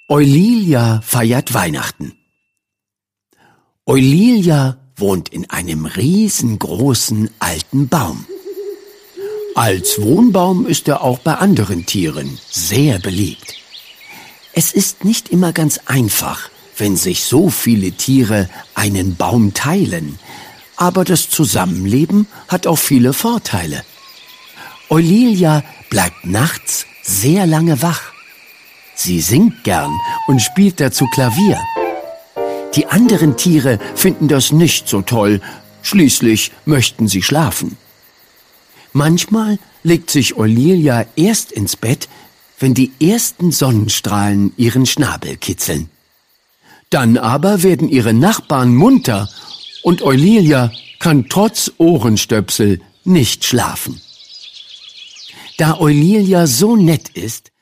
Eulalia feiert Weihnachten. Eulalia wohnt in einem riesengroßen alten Baum. Als Wohnbaum ist er auch bei anderen Tieren sehr beliebt. Es ist nicht immer ganz einfach, wenn sich so viele Tiere einen Baum teilen, aber das Zusammenleben hat auch viele Vorteile. Eulalia bleibt nachts sehr lange wach. Sie singt gern und spielt dazu Klavier. Die anderen Tiere finden das nicht so toll, schließlich möchten sie schlafen. Manchmal legt sich Eulalia erst ins Bett, wenn die ersten Sonnenstrahlen ihren Schnabel kitzeln. Dann aber werden ihre Nachbarn munter und Eulalia kann trotz Ohrenstöpsel nicht schlafen. Da Eulalia so nett ist,